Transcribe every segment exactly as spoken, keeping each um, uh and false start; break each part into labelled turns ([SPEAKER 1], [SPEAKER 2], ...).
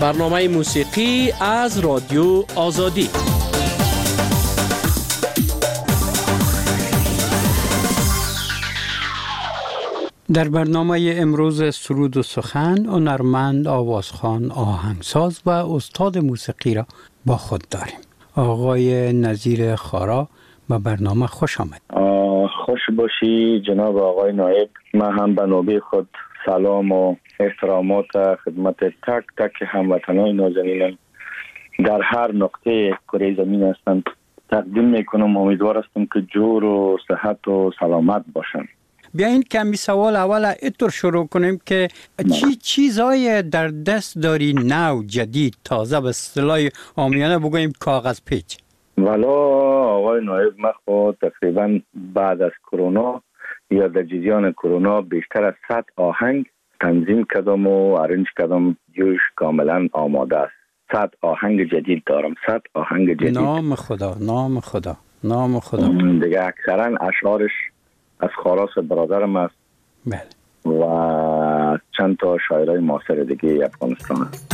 [SPEAKER 1] برنامه موسیقی از رادیو آزادی.
[SPEAKER 2] در برنامه امروز سرود و سخن هنرمند، آوازخوان، آهنگساز و استاد موسیقی را با خود داریم. آقای نظیر خارا به برنامه خوش آمد.
[SPEAKER 3] خوش باشی جناب آقای نایب. من هم به نوبه خود سلام و احترامات خدمت تک تک هموطنان نازنینم در هر نقطه کره زمین هستند تقدیم میکنم. امیدوار هستم که جور و صحت و سلامت باشند.
[SPEAKER 2] بیاین کمی سوال اول اینطور شروع کنیم که چی چیزای در دست داری نو، جدید، تازه، به اصطلاح عامیانه بگوییم کاغذ پیچ؟
[SPEAKER 3] والا آقای نایب، من خود تقریبا بعد از کرونا یا در جریان کرونا بیشتر از صد آهنگ تنظیم کردم و ارنج کردم، جوش کاملا آماده است. صد آهنگ جدید دارم، صد آهنگ جدید.
[SPEAKER 2] نام خدا، نام خدا، نام خدا.
[SPEAKER 3] دیگه اکثرا اشعارش از خاراس برادرم است.
[SPEAKER 2] بله.
[SPEAKER 3] و چند تا شاعرای معاصر دیگه افغانستان است.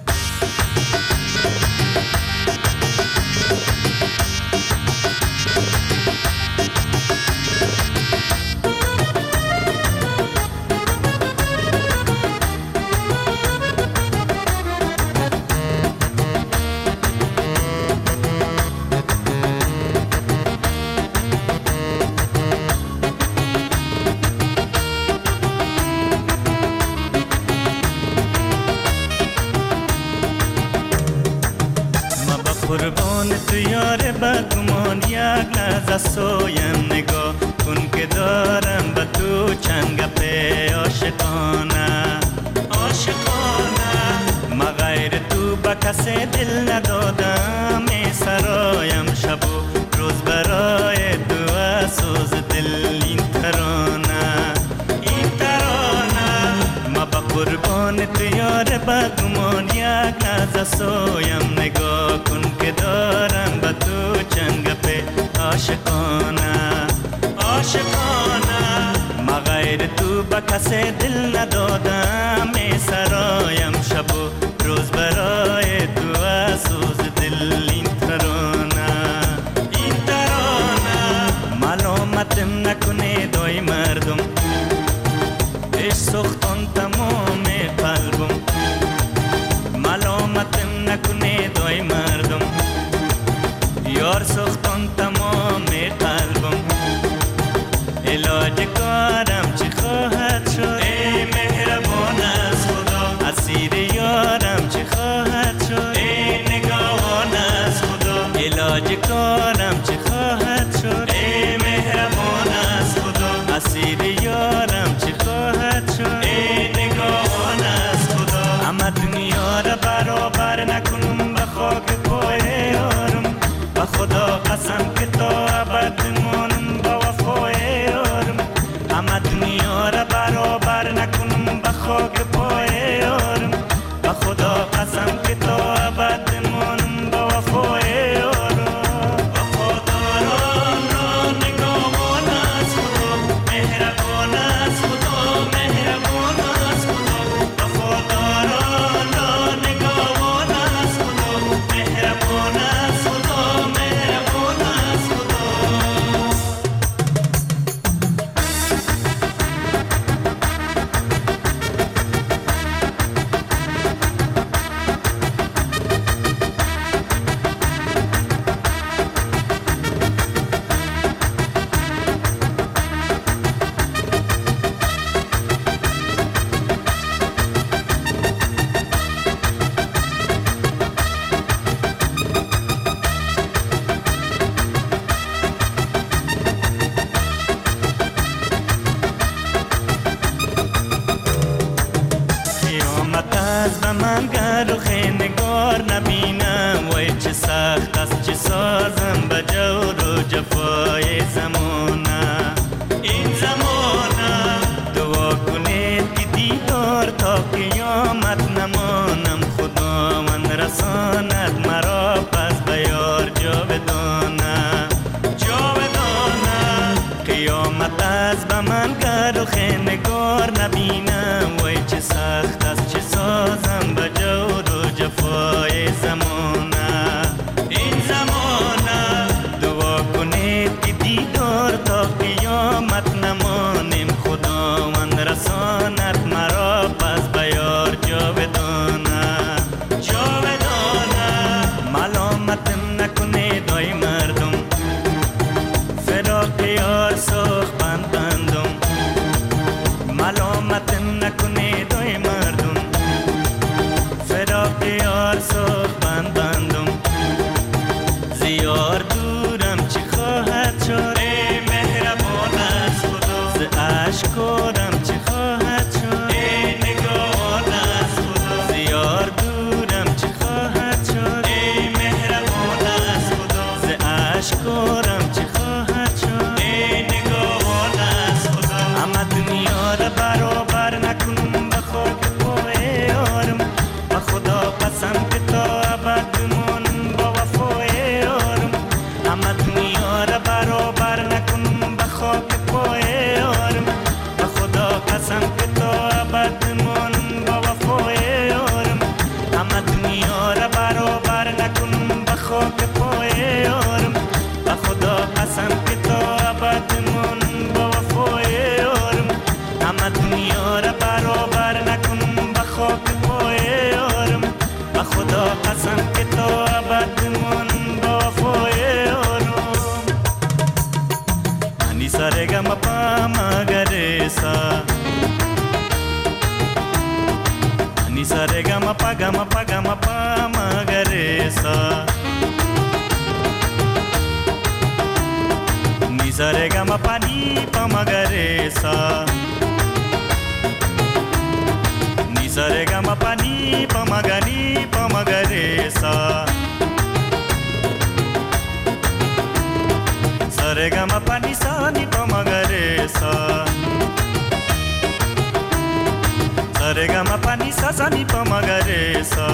[SPEAKER 4] قربان تو یار بدگمان، یک لحظه سویم نگاه کن که دارم به تو چند گپ عاشقانه عاشقانه. ما غیر تو به کسی دل ندادم، می سرایم شب و روز برای تو اسوز دل این ترانه این ترانه. ما به قربان تو یار بدگمان، یک لحظه سویم نگاه کن که دارم به تو چند گپ عاشقانه عاشقانه. ما غیر تو به کسی دل ندادم، می سرایم شب و روز برای تو اسوز دل این ترانه این ترانه. ملامتم نکنه دای مردم، عشق سختان تمام قلبم. ملامتم نکنه دای مردم، یار سختان تمام قلبم. علاج کارم چی خواهد شد ای مهربان از خدا، اسیر یارم چی خواهد شد ای نگاهان از خدا. علاج کارم چی خواهد شد ای مهربان از خدا، اسیر یارم چی خواهد شد ای نگاهان از خدا. اما دنیا را برابر نکنم به خاک پای یارم، به خدا قسم که تا ابد مانم با وفای یارم. اما دنیا را برابر نکنم به خاک پای یارم، به خدا قسم که تا ابد مانم با وفای یارم. وفاداران را نگاهان از خدا، مهربان از خدا، مهربان از خدا. وفاداران را نگاهان از خدا، مهربان از خدا، مهربان از خدا. قیامت از به من گر و خیمگار نبینم، وای چه سخت است چه سازم به جور و جفای زمانه این زمانه. دعا کنید که دیدار تا قیامت نمانم، خداوند رساند مرا پس به یار جاودانه جاودانه. قیامت از به من گر و خیمگار نبینم، وای چه سخت است چه سازم به جور و جفای تصورم چی خواهد شد ای نگاهان از خدا همه دنیا را برابر نکنم به خاک پای یارم به خدا قسم که تا ابد بمانم با وفای یارم همه دنیا را برابر نکنم به خاک پای یارم به خدا قسم که تا ابد بمانم با وفای یارم همه دنیا را برابر نکنم به خاک پای یارم به خدا قسم که تا ابد بمانم با وفای یارم همه دنیا را برابر نکنم به خاک پای یارم به خدا قسم که تا ابد بمانم با وفای یارم انی سرگم پا مگرسا انی سرگم پا گم پا گم پا مگرسا नी सरे ग म प नी प म ग रे सा नी सरे ग म प नी प म ग नी प म ग रे सा सरे ग म प नी सा नी प म ग रे सा सरे ग म प नी सा सा नी प म ग रे सा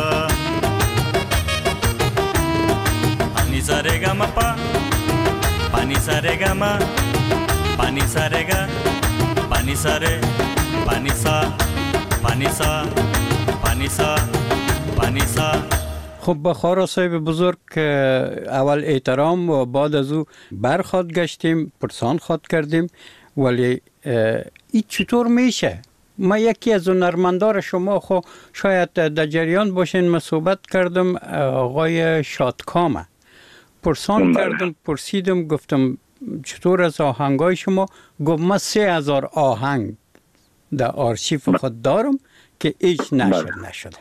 [SPEAKER 4] नी सरे ग म प pani sare ga ma pani sare ga pani sare pani sa pani sa pani sa pani sa.
[SPEAKER 2] خب بخارا صاحب بزرگ اول احترام و بعد از او برخواد گشتیم پرسان خواد کردیم ولی این چطور میشه؟ ما یکی از هنرمندان شما خو شاید در جریان باشین ما صحبت کردم آقای شادکامه پرسان کردم پرسیدم گفتم چطور از آهنگای شما گفت ما سه هزار آهنگ در آرشیف خود دارم که ایچ نشد نشده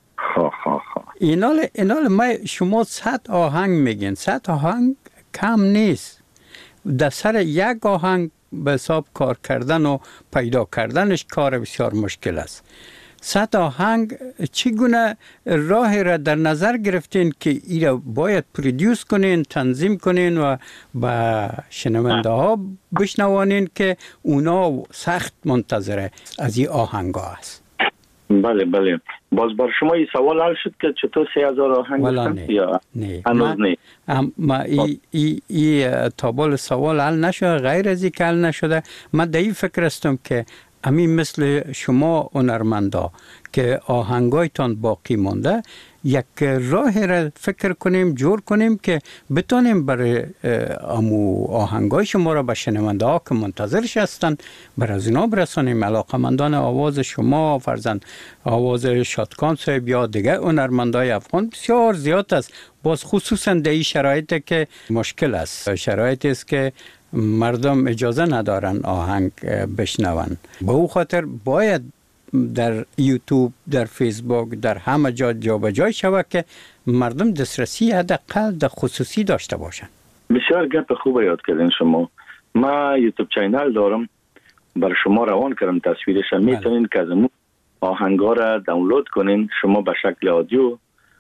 [SPEAKER 2] اینال اینال ما شما صد آهنگ میگین صد آهنگ کم نیست در سر یک آهنگ به حساب کار کردن و پیدا کردنش کار بسیار مشکل است صد آهنگ چگونه راهی را در نظر گرفتین که ای را باید پرودیوس کنین تنظیم کنین و با شنونده ها بشنوانین که اونا سخت منتظره از این آهنگ ها است؟
[SPEAKER 3] بله بله باز بر شما این سوال حل شد که چطور سه هزار آهنگ
[SPEAKER 2] هستند یا
[SPEAKER 3] نه هنوز نه
[SPEAKER 2] ما ای, ای, ای تابال سوال حل نشده غیر از این که حل نشده من در این فکر هستم که همین مثل شما هنرمندا که آهنگایتان باقی مانده یک راه را فکر کنیم جور کنیم که بتونیم برای امو آهنگای شما را به شنونده ها که منتظرش هستن برای از اینا برسانیم علاقمندان آواز شما فرزند آواز شادکام صاحب یا دیگه هنرمندای افغان بسیار زیاد است باز خصوصا در این شرایط که مشکل است شرایطی است که مردم اجازه ندارن آهنگ بشنون به او خاطر باید در یوتیوب در فیسبوک در همه جا جا به جای شود که مردم دسترسی حداقل در خصوصی داشته باشن.
[SPEAKER 3] بسیار گپ خوب یاد کردین شما. ما یوتیوب چینل دارم بر شما روان کردم تصویرش میتونین که از آهنگا را دانلود کنین شما به شکل آدیو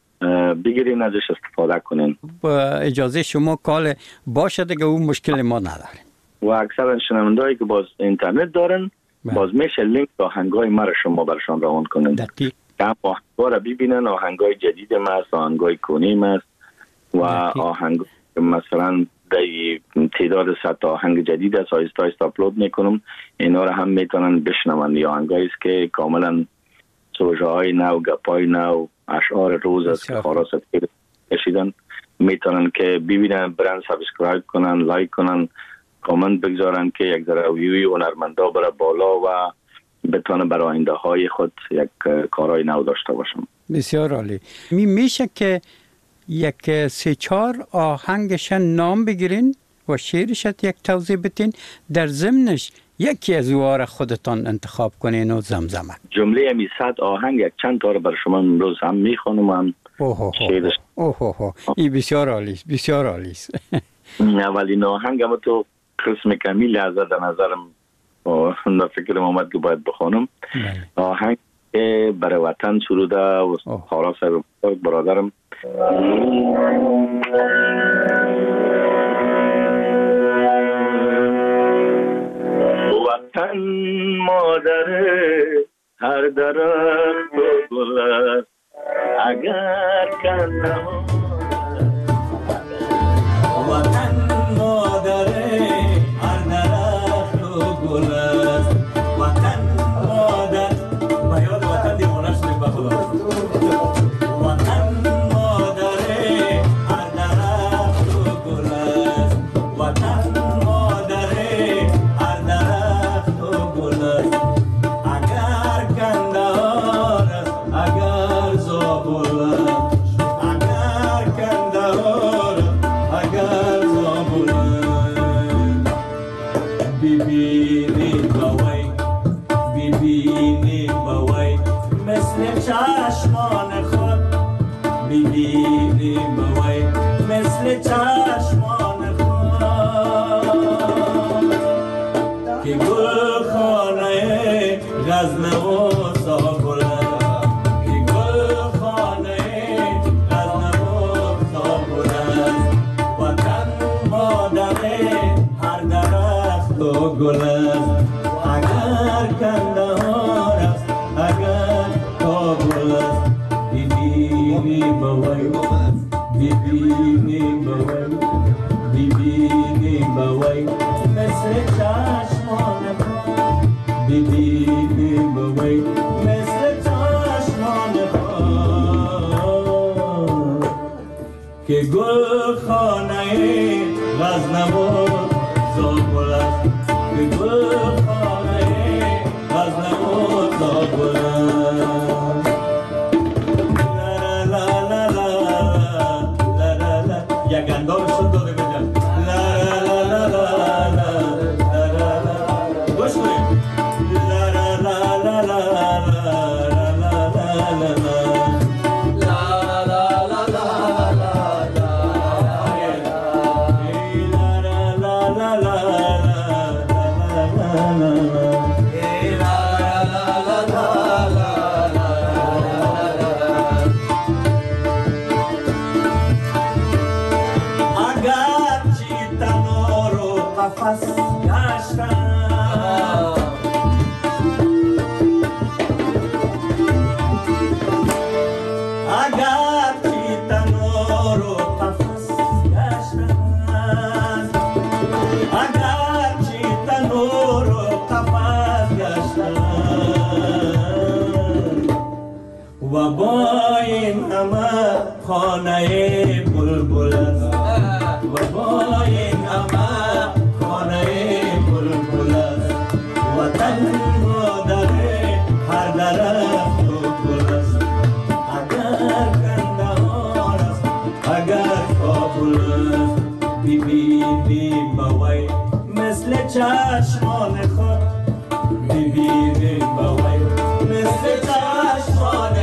[SPEAKER 3] بگیرین ازش استفاده کنین
[SPEAKER 2] با اجازه شما کال باشه دیگه اون مشکل ما نداریم
[SPEAKER 3] و اکثر شنوندهایی که باز اینترنت دارن بله. باز میشه لینک آهنگای ما را شما برشان روان کنین
[SPEAKER 2] دقیق
[SPEAKER 3] هم آهنگا را ببینن آهنگای جدید ما است آهنگای کنیم است و آهنگ مثلا در تعداد صد آهنگ جدید است آیستا آیستا اپلود میکنم اینا را هم میتونن بشنون یا آهنگایی است که کاملا سوژه های نو گپای نو اشعار روز است که خارا سفیر کشیدن میتونن که ببینن برن سابسکرایب کنن لایک کنن کامنت بگذارن که یک ذره ویوی هنرمندا بره بالا و بتونه برای آینده های خود یک کارهای نو داشته باشم.
[SPEAKER 2] بسیار عالی. می میشه که یک سه چهار آهنگش نام بگیرین و شعرش یک توضیح بدین در ضمنش یکی از اوها خودتان انتخاب کنین و زمزمه
[SPEAKER 3] جمله امی صد آهنگ یک چند تا رو بر شما امروز هم میخونم و هم شعرش.
[SPEAKER 2] اوه این بسیار عالی است بسیار عالی است.
[SPEAKER 3] اولین آهنگ هم تو قسم کمیل از در نظرم و فکرم آمد که باید بخونم آهنگ برای وطن سروده و خارا صاحب برادرم مادر هر درخت و گل است اگر کنده
[SPEAKER 4] وطن مادر هر درخت و گل است وطن مادر و یاد وطن دیوانه شدیم به خدا وطن مادر هر درخت و گل است وطن مادر هر درخت و گل است اگر کندهار است اگر زابل است اگر کندهار است اگر زابل است ببینی بوی ببینی بوی مثل چشمان خود ببینی بوی مثل چشمان خود که گل خانه غزنه و زابل است که گل خانه غزنه و زابل است وطن مادر هر درخت و گل است اگر کندهار است اگر کابل است ببینی بوی ببینی بوی ببینی بوی مثل چشمان خود ببینی بوی مثل چشمان خود که گل خانه غزنه و زابل است که گل خانه غزنه و زابل است لا لا لا لا لا لا یک اندام شد داده بجم لا لا لا لا لا لا لا گوش کنیم لا لا لا لا لا لا لا و با این همه خانه بلبل است و با این همه خانه بلبل است وطن مادر هر درخت و گل است اگر کندهار است اگر کابل است ببینی بوی مثل چشمان خود ببینی بوی مثل چشمان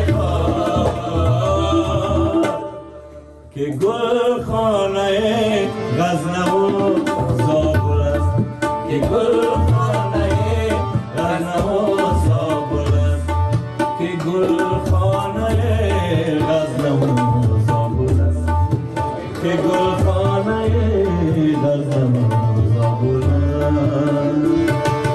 [SPEAKER 4] که گل خانه غزنه و زابل است که گل خانه غزنه و زابل است که گل خانه غزنه و زابل است که گل خانه غزنه و زابل است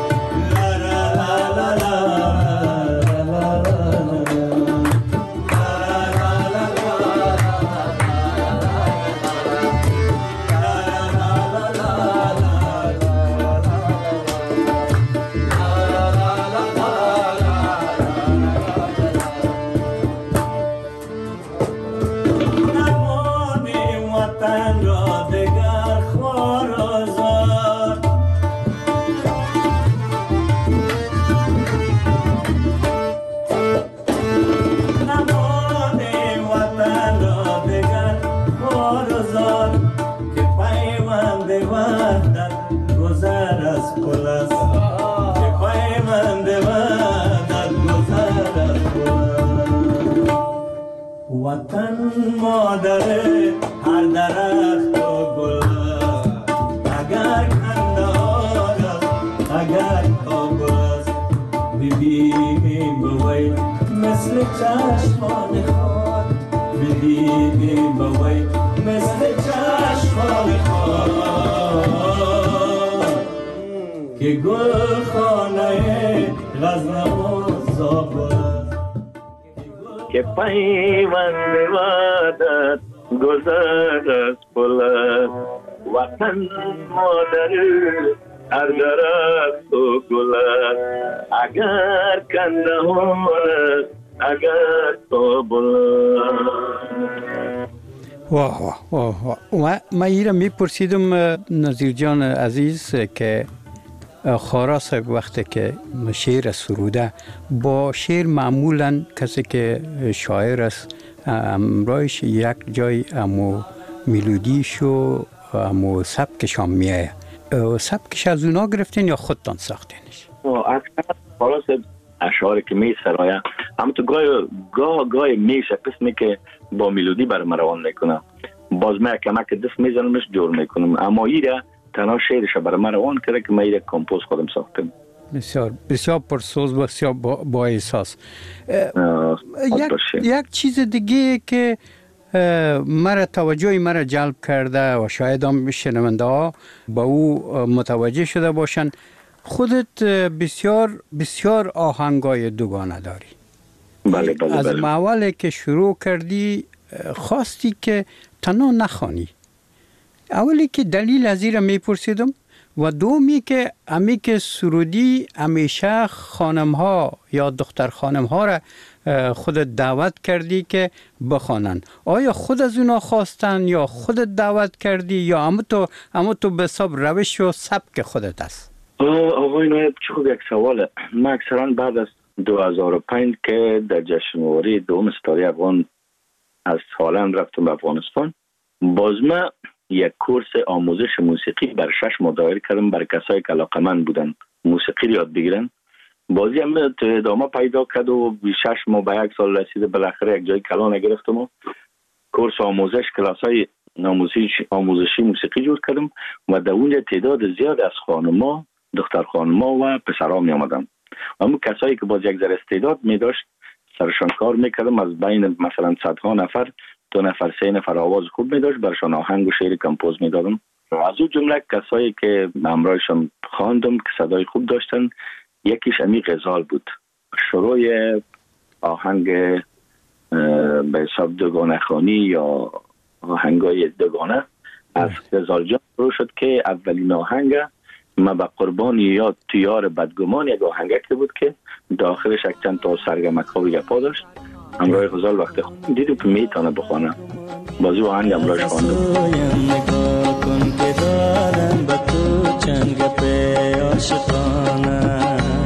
[SPEAKER 4] وطن مادر هر درخت و گل است اگر کندهار است اگر کابل است ببینی بوی مثل چشمان خود ببینی بوی مثل چشمان خود که گل خانه
[SPEAKER 3] که پیوند وعدت گذر از پلت وطن مادر هر درخت و گلت اگر کندهان است اگر تو بلد.
[SPEAKER 2] واه واه واه واه. و من ایره میپرسیدم نظیر جان عزیز که خارا صاحب وقتی که شعر سروده با شعر معمولا کسی که شاعر است امرایش یک جای امو میلودیش و امو سبکش هم میایه. سبکش از اونا گرفتین یا خودتان ساختینش؟
[SPEAKER 3] اکثر خارا صاحب اشعاری که می سرایه اما تو گاه گاه گاه میشه قسمی که با میلودی برام روان میکنه باز من کمک دست میزنمش جور میکنم اما ایره تنها شعرش برام روان کرده که من ایره کمپوز خودم ساختم.
[SPEAKER 2] بسیار بسیار پرسوز بسیار با, با احساس. یک, یک چیز دیگه که مرا توجه مرا جلب کرده و شاید هم شنونده ها با او متوجه شده باشن خودت بسیار بسیار آهنگای دوگانه داری.
[SPEAKER 3] بله بله
[SPEAKER 2] از
[SPEAKER 3] بله.
[SPEAKER 2] اولی که شروع کردی خواستی که تنها نخوانی. اولی که دلیل از این را میپرسیدم و دومی که امی که سرودی همیشه خانم ها یا دختر خانم ها را خودت دعوت کردی که بخوانن. آیا خود از اونا خواستن یا خودت دعوت کردی یا اما تو اما تو به حساب روش و سبک خودت است؟
[SPEAKER 3] آقای نایب چه خوب یک سواله. من اکثرا بعد از دو هزار و پنج که در جشنواره دوم ستاره افغان از هالند رفتم به افغانستان باز من یک کورس آموزش موسیقی بر شش ماه دایر کردم برای کسایی که علاقمند بودن موسیقی رو یاد بگیرن. بازی هم ادامه پیدا کرد و شش ماه به یک سال رسیده بالاخره یک جای کلان گرفتم و کورس آموزش کلاسای آموزشی آموزشی موسیقی جور کردم و در اونجا تعداد زیاد از خانم‌ها دختر خانم‌ها و پسرها می آمدن. اما کسایی که باز یک ذره استعداد می داشت سرشان کار میکردم از بین مثلا صدها نفر دو نفر سه نفر آواز خوب می داشت برشان آهنگ و شعر کمپوز می دادم. از اون جمله کسایی که همراهشان خواندم که صدای خوب داشتن یکیش امی غزال بود. شروع آهنگ به حساب دوگانه خانی یا آهنگای دوگانه از غزال جان شروع شد که اولین آهنگ ما به قربان یاد تیار بدگمان یک آهنگک بود که داخلش یک چند تا سرگمک ها و گپا داشت. همراه غزال وقتی خود دیدم که میتونه بخونه بازی و آهنگ همراهش خواندم.
[SPEAKER 4] نگاه کن که دارم با تو چند گپ عاشقانه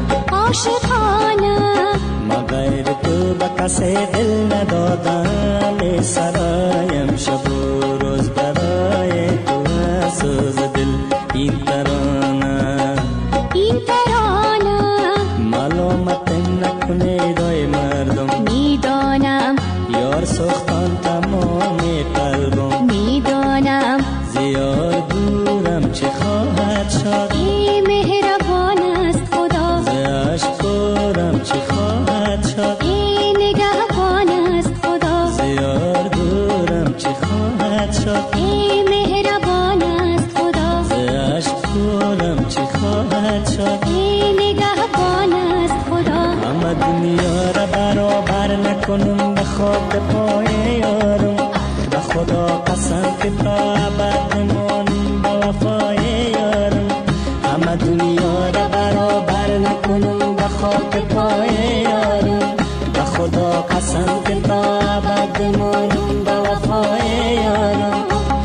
[SPEAKER 4] عاشقانه ما غیر تو به کسی دل ندادم سرایم شب و روز برای تو سوز دل این ترانه این ترانه معلومت نکنه دای مردم میدانم یار سختان تمام قلبم میدانم زیاد دورم چه خواهد شد ای مهربان است خدا زیاش دورم چه خواهد شد ای نگهبان است خدا زیاد دورم چه خواهد شد ای مهربان است خدا زیاش دورم چه خواهد شد ای نگهبان است خدا همه دنیا را برابر نکنم به خواب پای یارم به خدا قسم که تا ابد نمانم به وفای یارم همه دنیا را برابر نکنم به خواب پای یارم به خدا قسم که تا ابد نمانم به وفای یارم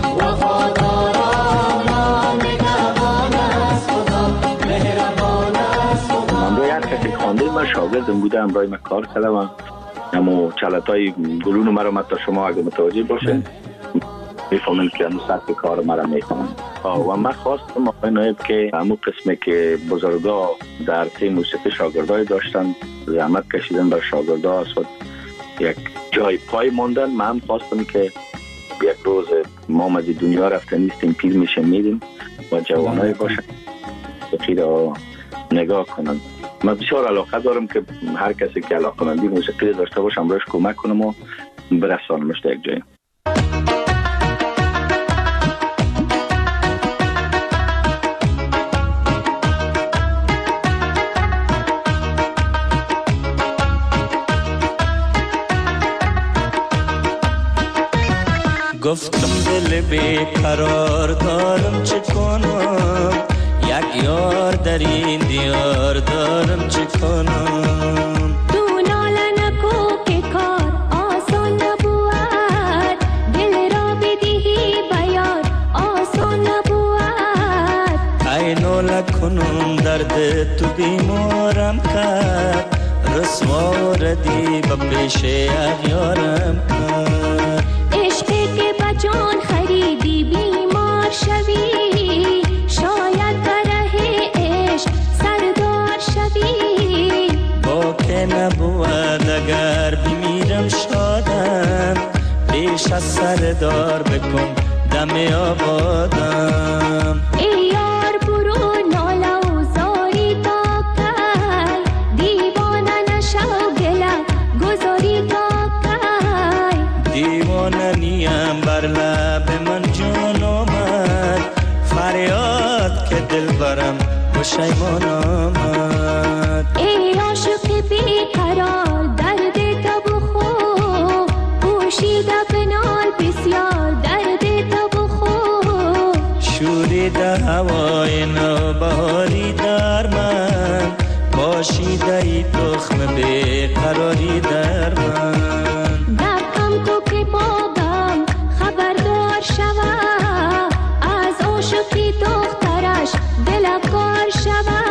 [SPEAKER 4] وفادارم نگهبان است خدا مهربان است خدا.
[SPEAKER 3] من روی هر کسی خواندیم من شاگردم بوده همراه من کار کردم اما چلتای گلون مرا متا شما اگه متوجه باشین میفهمین که همون سطح کار مرا میکنم و من خواستم آقای نایب که همون قسمه که بزرگا در تیم موسیقی شاگردای داشتن زحمت کشیدن بر شاگردا است یک جای پای موندن من هم خواستم که یک روز ما آمدی دنیا رفته نیستیم پیر میشه میدیم و جوانای باشن موسیقی را نگاه کنن. من بسیار علاقه دارم که هر کسی که علاقه مندی موسیقی داشته باشم روش کمک کنم و برسانمش در یک جایی.
[SPEAKER 4] بیقرار دارم چه کنم، یک یار در این دیار دارم چه کنم.
[SPEAKER 5] تو ناله نکو که کار آسان نبود، دل را بدهی بیار آسان نبود.
[SPEAKER 4] ای ناله کنم درد تو بیمارم کرد، رسوا ردی با پیش اغیارم کرد.
[SPEAKER 5] عشقی که بجان خریدی بیمار شوی، شاید بره عشق سردار شوی.
[SPEAKER 4] با که نبود اگر بمیرم شادم، پیش از سردار بکن دم آبادم.
[SPEAKER 5] ای یار برو ناله و زاری تا کی، دیوانه نشو گله گذاری تا کی.
[SPEAKER 4] دیوانه نیم بر لب من جان آمد، فریاد که دل برم پشیمان آمد.
[SPEAKER 5] ای عاشق بیقرار درد تو بخور، پوشیده بنال بسیار درد تو بخور.
[SPEAKER 4] شوریده هوای نوبهاری در من، پاشیده ای تخم بیقراری در من.
[SPEAKER 5] دکم کو که بابم خبردار شوه، از عاشقی دخترش دلکار شوه.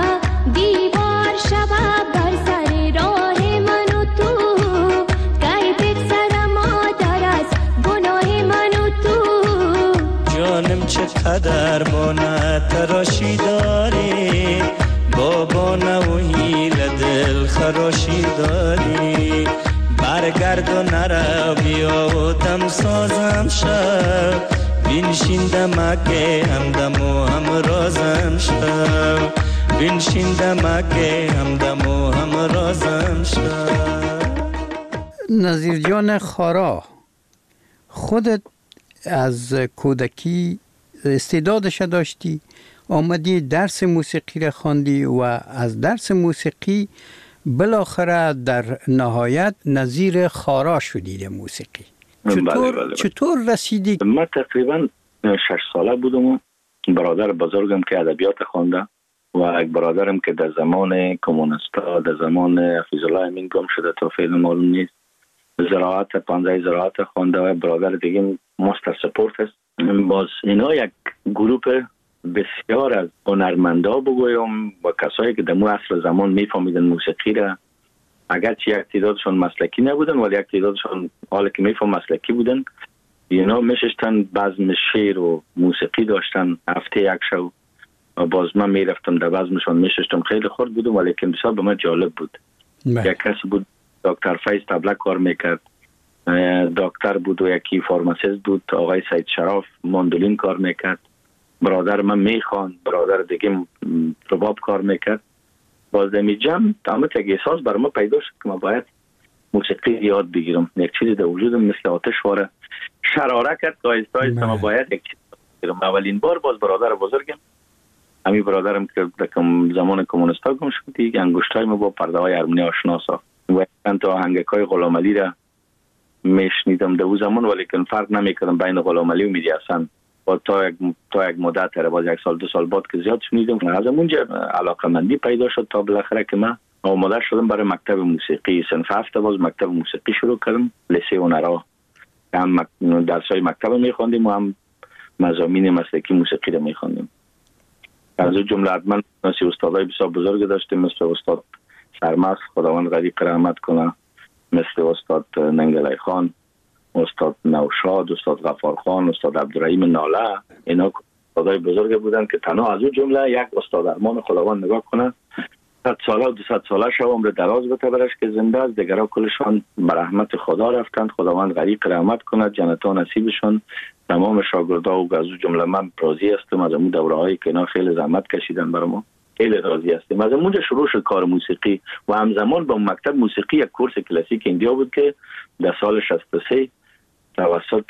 [SPEAKER 5] دیوار شوه بر سر راه من و تو، گی بگذر مادر از گناه من و تو.
[SPEAKER 4] جانم چقدر بانه تراشی داری، بابا نو هیل دل خراشی داری. برگرد و نرو بیا و دم سازم شو، بینشین دمکه همدم و همرازم شو. بینشین دمکه همدم و همرازم شو.
[SPEAKER 2] نظیر جان خارا، خودت از کودکی استعدادش داشتی، آمدی درس موسیقی را خواندی و از درس موسیقی بالاخره در نهایت نظیر خارا شدی در موسیقی. چطور
[SPEAKER 3] بله بله بله.
[SPEAKER 2] چطور رسیدی؟
[SPEAKER 3] من تقریبا شش ساله بودم و برادر بزرگم که ادبیات خوانده و یک برادرم که در زمان کمونیستا در زمان حفیظ الله امین گم شده تا فعلا معلوم نیست، زراعت پانزه زراعت خوانده و برادر دیگه ماستر سپورت است. باز اینا یک گروپ بسیار از هنرمندا بگویم و کسایی که در مو عصر زمان میفهمیدن موسیقی را، اگرچه یک تعدادشون مسلکی نبودن ولی یک تعدادشون حالا که میفهم مسلکی بودن. اینا میشستن بزم شعر و موسیقی داشتن هفته یک شو و باز من میرفتم در بزمشون میشستم. خیلی خورد بودم ولی که بسیار به من جالب بود. یک کسی بود دکتر فیض تبلک کار میکرد، دکتر بود و یکی فارماسیست بود آقای سید شراف ماندولین کار میکرد، برادر من میخوان، برادر دیگه رباب کار میکرد. باز دمی جمع تمام یک احساس بر ما پیدا شد که ما باید موسیقی یاد بگیرم. یک چیزی در وجودم مثل آتش واره شراره کرد که آیسته آیسته ما باید یک چیز بگیرم. اولین بار باز برادر بزرگم، همین برادرم که در زمان کمونیستا گم شد، دیگه انگشتای ما با پرده های ارمنی آشنا ساخت و چند تا آهنگک های غلام علی را میشنیدم در اون زمان، ولی که فرق نمیکردم بین غلام علی و مهدی حسن. با تا یک تا یک مدت تر باز یک سال دو سال بعد که زیاد شنیدم، از اونجا علاقمندی پیدا شد تا بالاخره که من آماده شدم برای مکتب موسیقی. صنف هفت باز مکتب موسیقی شروع کردم، لیسه هنرا. هم درسای مکتب میخواندیم و هم مضامین مسلکی موسیقی رو میخواندیم. از اون جمله حتما نسی استادای بسیار بزرگ داشتیم، مثل استاد سرمست خداوند غریق رحمت کنه، مثل استاد ننگلای خان، استاد نوشاد، استاد غفار خان، استاد عبدالرحیم ناله. اینا استادای بزرگ بودن که تنها از اون جمله یک استاد ارمان خداوند نگاه کنه صد ساله و دوصد ساله شو عمر دراز بته برش که زنده است. دیگرها کلشان به رحمت خدا رفتند، خداوند غریق رحمت کنه، جنتا نصیبشون. تمام شاگردا و از اون جمله من راضی هستم از اون دوره‌هایی که اینا خیلی زحمت کشیدن برای ما. خیلی راضی هستیم. از اونجا شروع شد کار موسیقی و همزمان با مکتب موسیقی یک کورس کلاسیک ایندیا بود که در سال شصت و سه توسط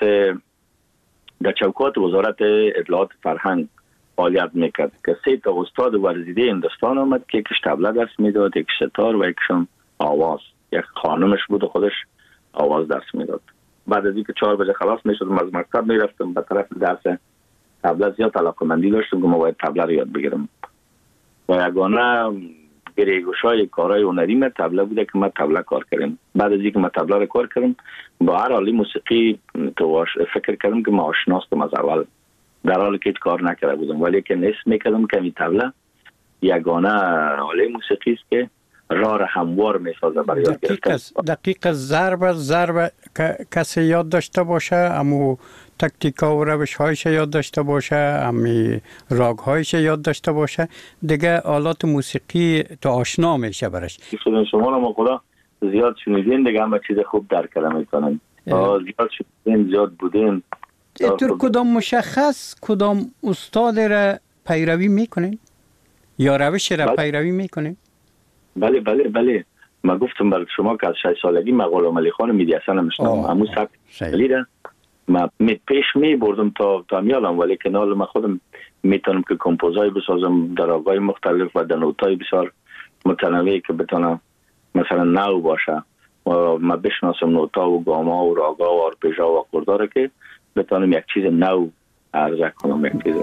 [SPEAKER 3] در چوکات وزارت اطلاعات فرهنگ فعالیت میکرد که سه تا استاد ورزیده هندوستان آمد که یکیش طبله درس میداد، یکیش ستار و یکیشون آواز. یک خانمش بود و خودش آواز درس میداد. بعد از اینکه چهار بجه خلاص میشدم از مکتب میرفتم به طرف درس طبله. زیاد علاقه‌مندی داشتم که ما باید طبله رو یاد بگیرم و یگانه گریگوشای کارهای هنری من طبله بوده که من طبله کار کردم. بعد از اینکه من طبله رو کار کردم با هر حالی موسیقی تو فکر کردم که ما آشناستم از اول، در حالی که هیچ کار نکرده بودم، ولی که نصف میکردم که این طبله یگانه حاله موسیقی است که راه را هموار میسازه برای یاد گرفتن.
[SPEAKER 2] دقیق ضرب ضرب کسی یاد داشته باشه، امو تکتیکا و روش هایش یاد داشته باشه، امی راگ هایش یاد داشته باشه، دیگه آلات موسیقی تو آشنا میشه برش.
[SPEAKER 3] شما رو ما خدا زیاد شنیدین دیگه، همه چیز خوب درک کردن میکنن. زیاد شنیدین، زیاد بودین.
[SPEAKER 2] اینطور کدام مشخص کدام استاد را پیروی میکنین یا روش را پیروی میکنین؟
[SPEAKER 3] بله بله بله ما گفتم برای شما که از شش سالگی من غلام علی خان میدی حسن میشنم، همون سبک لیده ما می پیش می بردم تا تا میالم، ولی که نال من خودم میتونم که کمپوزای بسازم در آوای مختلف و در نوتای بسیار متنوعی که بتونم مثلا نو باشه و ما بشناسم نوتا و گاما و راگا و آرپیژا و آکورداره که بتونم یک چیز نو عرضه کنم. یک چیز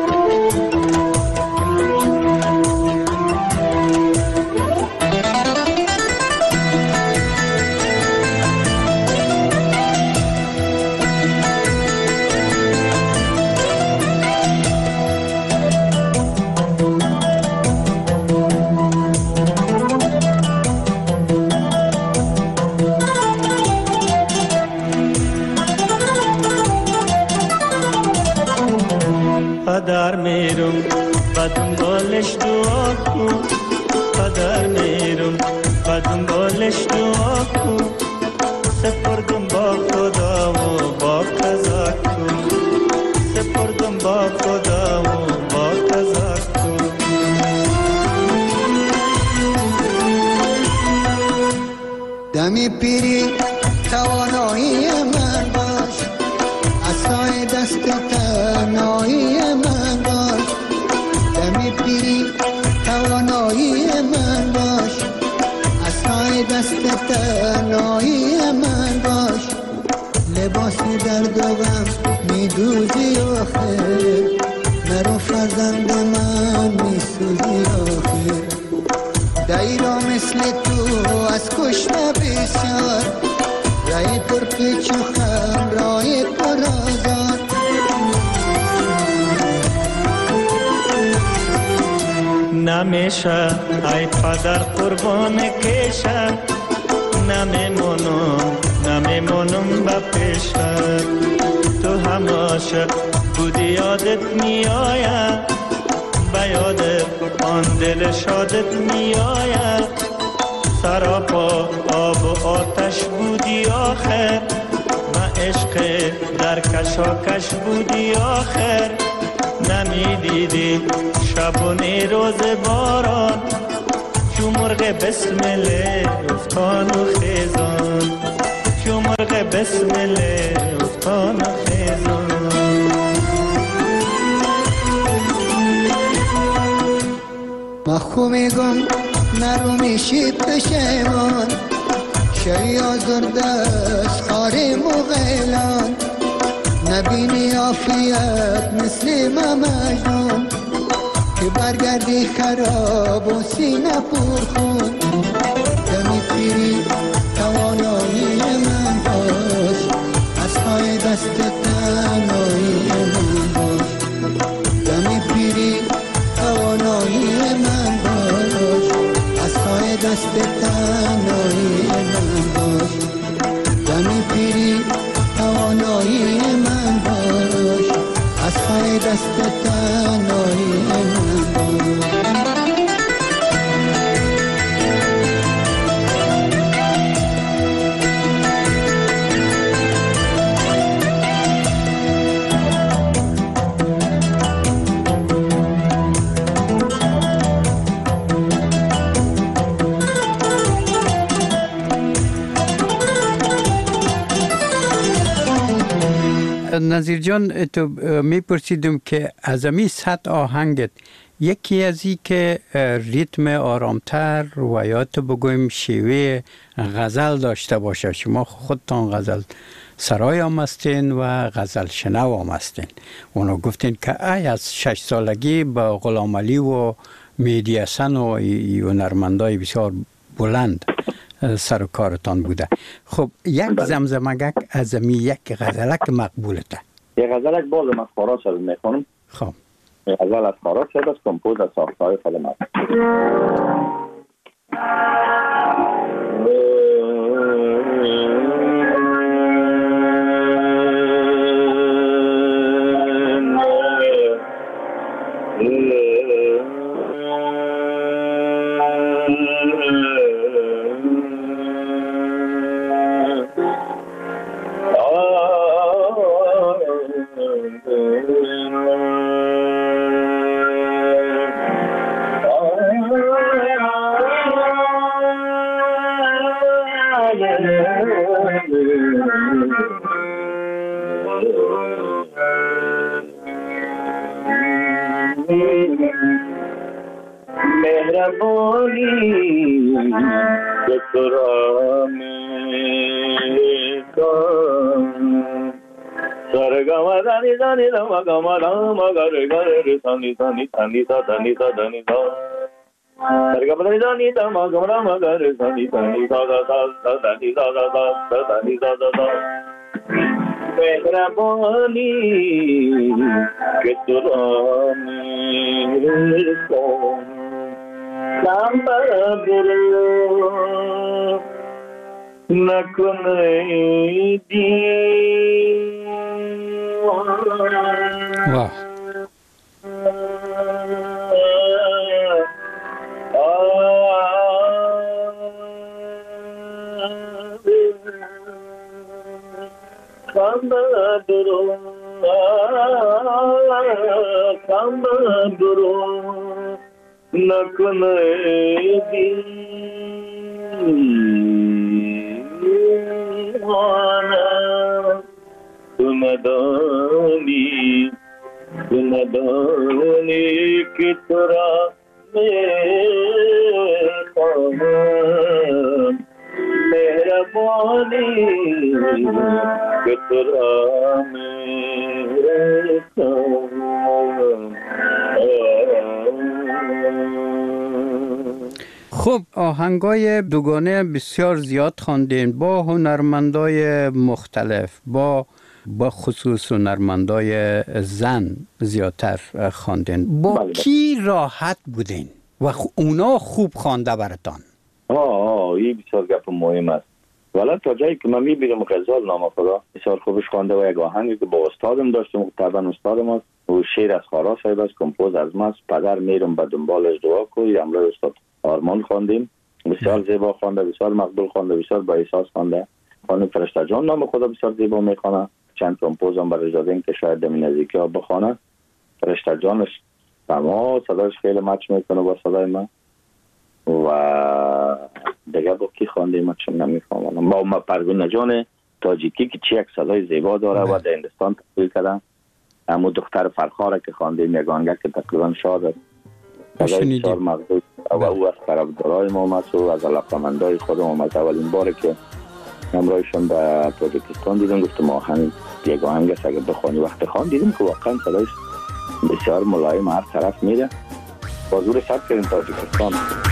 [SPEAKER 4] قدر میرم و دنبالش دعا کن، قدر میرم و دنبالش دعا کن، سپردم با خدا و با قضا کن، سپردم با خدا و با قضا کن.
[SPEAKER 6] دمی پیری توانایی من باش، عصای دست تنهایی من باش. دمی پیری توانایی من باش، عصای دست تنهایی من باش. لباس درد و غم میدوزی آخر، مرا فرزند من میسوزی آخر. دایرا مثل تو از کشته بسیار، رای پر پیچ و خم رای پر آزاد.
[SPEAKER 4] نمیشه ای پدر قربان کشم، نمیمونم نمیمونم با پیشم. تو هم عاشق بودی یادت میآید، به یادت آن دل شادت میآید. سراپا آب و آتش بودی آخر، ما عشق در کشاکش بودی آخر. نمیدیدی شب و روز باران، چو مرغ بسمله افتان و خیزان، چو مرغ بسمله افتان و خیزان.
[SPEAKER 6] ما خو میگم نرو میشی پشیمان، شی آزرده از خاری مغیلان. نبینی عافیت مثل ما مجنون، که برگردی خراب و سینه پر خون. دمی پیری توانایی من باش، از های دست تنهایی من باش. دمی پیری توانایی من باش، از های دست تنهایی من باش. دمی پیری توانایی من باش، از های دست تنهایی من باش.
[SPEAKER 2] نظیر جان، تو میپرسیدم که از امی صد آهنگت یکی از این که ریتم آرامتر و یا تو بگویم شیوه غزل داشته باشه، شما خودتان غزل سرای هم هستین و غزل شنو هم هستین. اونا گفتین که ای از شش سالگی با غلام علی و مهدی حسن و هنرمندای بسیار بلند سر و کارتان بوده. خب یک زمزمگک از می یک غزلک مقبولته.
[SPEAKER 3] یک غزلک باز من خارا شد میخونم.
[SPEAKER 2] خب
[SPEAKER 3] غزل از خارا شد از کمپوز از ساختهای خلمت.
[SPEAKER 7] مهربانی به تو را میکنم سرگم دانی دانی دم گم دم گر گر دانی دانی دانی دانی دانی سرگم دانی دانی دم گم دم گر دانی دانی دانی دانی دانی دانی مهربانی که تو را میکنم برو نکنه
[SPEAKER 2] واه
[SPEAKER 7] Kambaduro, Kambaduro, nakune diwana, tumadani, tumadani kitura mekam. मेहरबानी के तुरा मेरे
[SPEAKER 2] خب آهنگای دوگانه بسیار زیاد خواندین با هنرمندای مختلف، با با خصوص هنرمندای زن زیادتر خواندین. با
[SPEAKER 3] بله.
[SPEAKER 2] کی راحت بودین و اونا خوب خوانده براتان؟
[SPEAKER 3] آه آه این بسیار گپ مهم است. ولی تا جایی که من میبینم غزال نام خدا بسیار خوبش خوانده و یک آهنگی که با استادم داشتم، طبعا استادم است و شعر از خارا صاحب است، کمپوز از ماست. پدر میرم به دنبالش دعا کوی امروز استاد آرمان خواندیم، بسیار زیبا خوانده، بسیار مقبول خوانده، بسیار با احساس خوانده. خانم فرشته جان نام خدا بسیار زیبا میخوانه. چند کمپوز هم برای دادیم که شاید در نزدیکی ها بخوانه. فرشته جانش تمام صداش خیلی مچ میکنه با صدای من. و دیگه با کی خواندیم من چون نمیفهمم. با ما پروین جان تاجیکی که چه یک صدای زیبا داره و در هندوستان تحصیل کرده. اما دختر فرخاره که خواندیم یک آهنگ که تقریبا شاد است. صدای بسیار مقبول و او از طرفدارای ما است و از علاقه‌مندای خودم از اولین باره که همراهشون به تاجیکستان دیدم گفتم آهنگ یک آهنگ است اگه بخوانی. وقت خوان دیدم که واقعا صدایش بسیار ملایم هر طرف میره. بازور ثبت کردیم تاجیکستان.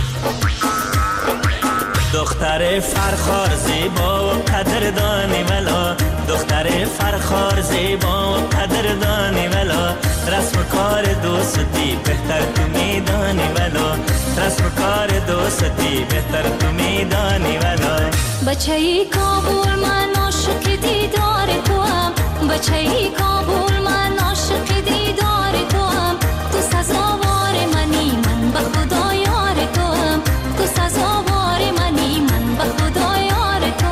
[SPEAKER 4] دختر فرخار زیبا و قدردانی ولا، دختر فرخار زیبا و قدردانی ولا، رسم کار دوستی بهتر تو میدانی ولا، رسم کار دوستی بهتر تو میدانی ولا.
[SPEAKER 5] بچه ای کابل من عاشق دیدار تو هم، بچه ای کابل من عاشق دیدار تو هم، تو سزاوار منی من به خدا یار تو هم، تو سزاوار منی من به خدا یار تو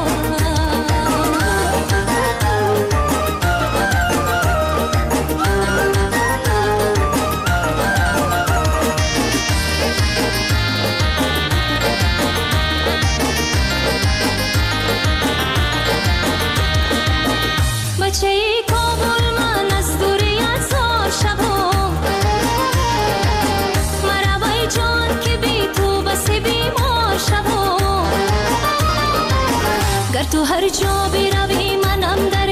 [SPEAKER 5] بچه ای کابل من از دوری هزار شبا، مرابای جان که بی تو بس بیمار شبا، گر تو هر جا بروی منم در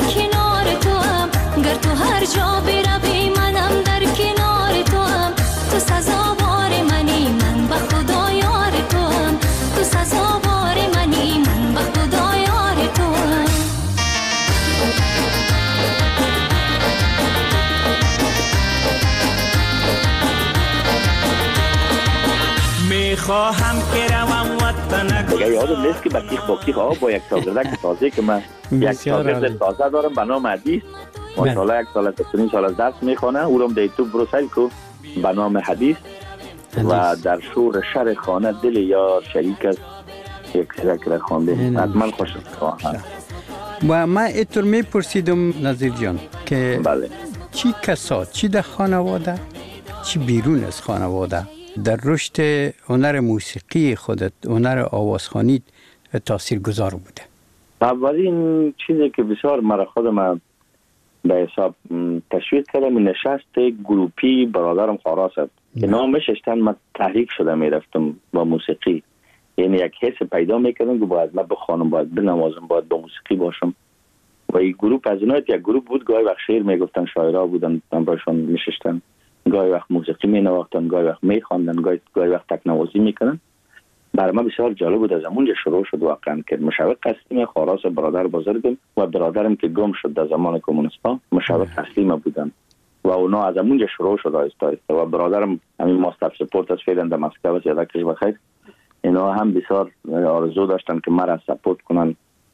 [SPEAKER 4] میخواهم که روم وطن
[SPEAKER 3] دیگه یادم نیست که بکیخ با کیخ آب با یک شاگردک تازه که من یک شاگرد تازه دارم به نام حدیث ماشاءالله یک سال از سنین سال از درس میخونه او رو در یوتیوب برو سرچ کو به نام حدیث و در شور شر خانه دل یار شریک است یک سرک خوانده حتما خوش خواهم.
[SPEAKER 2] و من اینطور میپرسیدم نظیر جان که
[SPEAKER 3] بله
[SPEAKER 2] چی کسا چی در خانواده چی بیرون از خانواده در رشد هنر موسیقی خودت هنر آوازخوانی تاثیر گذار بوده؟
[SPEAKER 3] اولین چیزی که بسیار مرا خودم به حساب تشویق کردم نشست گروپی برادرم خاراس است که نامش اشتن من تحریک شده میرفتم با موسیقی، یعنی یک حس پیدا میکردم که باید من بخوانم باید بنوازم باید با موسیقی باشم و این گروپ از اینها یک گروپ بود گاهی وقت شعر میگفتن شاعرها بودن من باشون میشستن گاهی وقت موسیقی می نواختن گاهی وقت میخواندن گاهی گاهی وقت تکنوازی میکنن. برای من بسیار جالب بود از اونجا شروع شد واقعا که مشوق قسیم خاراس برادر بزرگم و برادرم که گم شد در زمان کمونیستا مشوق قسیم بودن و اونا از اونجا شروع شد آهسته آهسته و برادرم همین ماستر سپورت از فعلا در مسکو است یادکش بخیر اینا هم بسیار آرزو داشتن که مرا سپورت کنن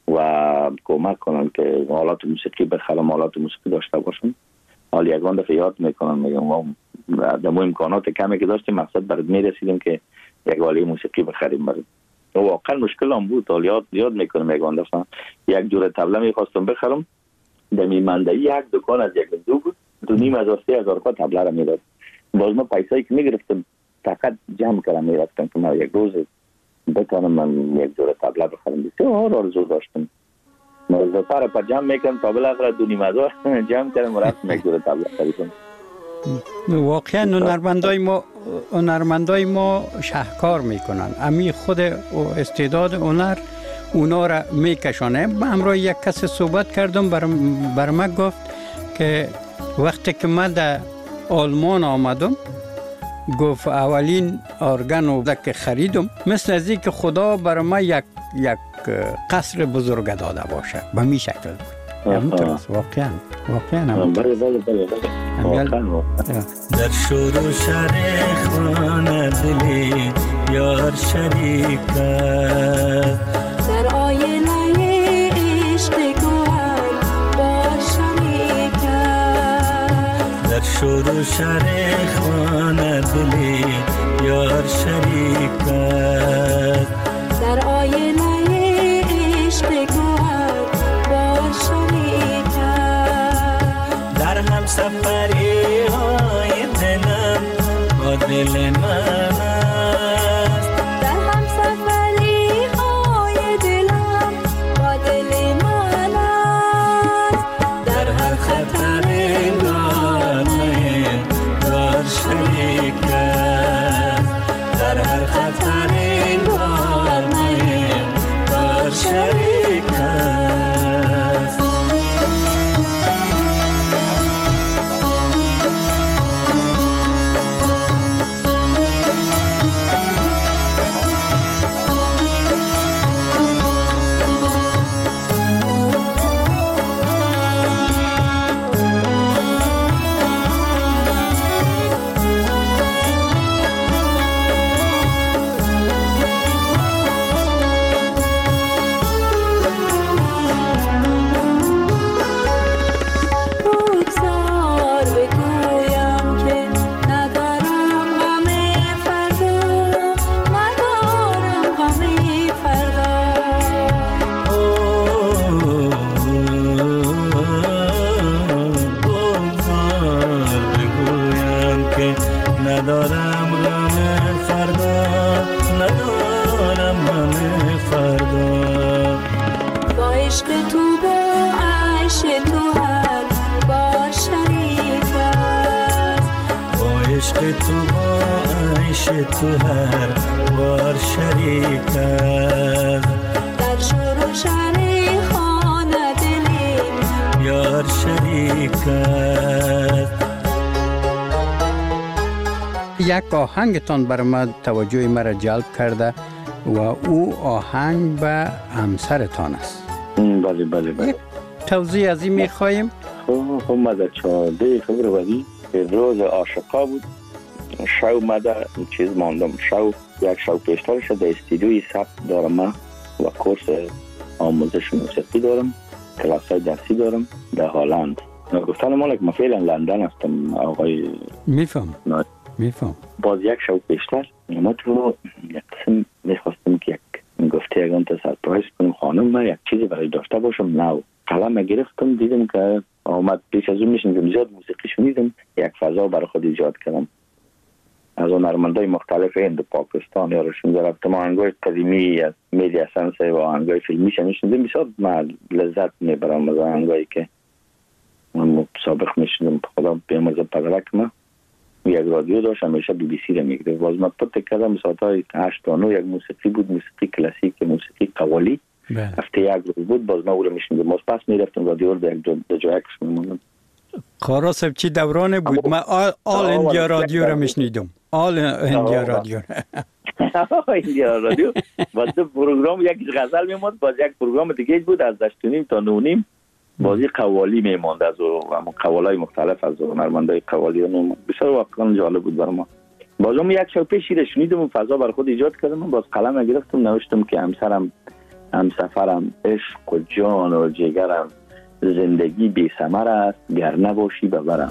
[SPEAKER 3] و کمک کنن که آلات موسیقی بخرم آلات موسیقی داشته باشم. حالا یگان دفعه یاد میکنم میگم ما در امکانات کمی که داشتیم مقصد برد میرسیدیم که یک آله موسیقی بخریم برد و واقعا مشکل هم بود. حالا یاد, یاد میکنم یگان دفعه یک جور طبله میخواستم بخرم در میمندهی یک دکان از یک دو بود دو نیم از سه هزار روپیه طبله را میداد. باز ما پیسایی که میگرفتم فقط جمع کردم میرفتم که من یک روز بتانم من یک جور طبله بخرم. بسیار آرزو داشتم موضوع سر پر جمع میکنم تا بالاخره دو نیم هزار جمع کردم و رفتم یک جور طبله خریدم.
[SPEAKER 2] واقعا هنرمندای ما هنرمندای ما شهکار میکنن امی خود استعداد هنر اونا را میکشانه. من همراه یک کس صحبت کردم بر, بر من گفت که وقتی که من در آلمان آمدم گفت اولین ارگن رو که خریدم مثل از این که خدا بر من یک یک قصر بزرگ داده باشه به می شکل بود. همونطور است واقعا واقعا
[SPEAKER 3] بله بله بله واقعا
[SPEAKER 4] در شور و شر خانه دلی یار شریک است
[SPEAKER 5] در آینه عشق گوهر با شریک است
[SPEAKER 4] در شور و شر خانه دلی یار شریک است
[SPEAKER 5] در آینه عشق گوهر با شریک است
[SPEAKER 4] در هم سفری های دلم با دل من است
[SPEAKER 5] در هم سفری های دلم با دل من است
[SPEAKER 4] در هر خطر دارم دار شریک است در هر خطر دارم دار شریک است. ندارم غم فردا ندارم غم فردا
[SPEAKER 5] با عشق تو با عیش تو هر بار شریک است
[SPEAKER 4] با عشق تو با عیش تو هر بار شریک است
[SPEAKER 5] در شور و شر خانه دلی
[SPEAKER 4] یار شریک است.
[SPEAKER 2] یک آهنگتان بر من توجه مرا جلب کرده و او آهنگ به همسرتان است.
[SPEAKER 3] بله بله بله
[SPEAKER 2] توضیح از این میخواییم؟
[SPEAKER 3] خب خب ما در چهارده فبروری روز عاشقا بود شو مده چیز ماندم. شو یک شو پیشترش در استودیوی ثبت دارم من و کورس آموزش موسیقی دارم، کلاس های درسی دارم در هالند. گفتن مالک ما فعلا لندن هستم آقای
[SPEAKER 2] میفهم میفهم.
[SPEAKER 3] باز یک شو پیشتر ما تو یک قسم میخواستم که یک گفته اگه تا سرپرایز کنم خانم من یک چیزی برای داشته باشم. نو قلم گرفتم دیدم که آمد پیش از اون میشنیدم زیاد موسیقی شنیدم، یک فضا برای خود ایجاد کردم. از اون هنرمندای مختلف هند و پاکستان یا رشون رفتم آهنگای قدیمی از میدیا سنسه و آهنگای فیلمی شنیدم. بسیار من لذت میبرم از آهنگایی که من سابق میشنیدم. خدا بیامرزه پدرک من یک رادیو داشت همیشه بی بی سی رو میگرفت. باز من پت کردم ساعتهای هشت تا نه یک موسیقی بود، موسیقی کلاسیک، موسیقی قوالی. هفته یک روز بود باز من او رو میشنیدم. باز پس میرفتم رادیو رو در جای اکش میموندم.
[SPEAKER 2] خارا صاحب چی دورانه بود؟ من آل, آل اندیا رادیو رو میشنیدم. آل اندیا رادیو
[SPEAKER 3] اندیا رادیو باز پروگرام یک غزل میموند، باز یک پروگرام دیگه بود از دشتونیم تا نونیم بازی قوالی میماند از و قوالای مختلف از هنرمندای قوالی و نون. بسیار واقعا جالب بود برای ما. بازم یک شب پیش رو شنیدم و فضا برای خود ایجاد کردم. باز قلم گرفتم نوشتم که همسرم، همسفرم، عشق و جان و جگرم، زندگی بی ثمر است گر نباشی ببرم.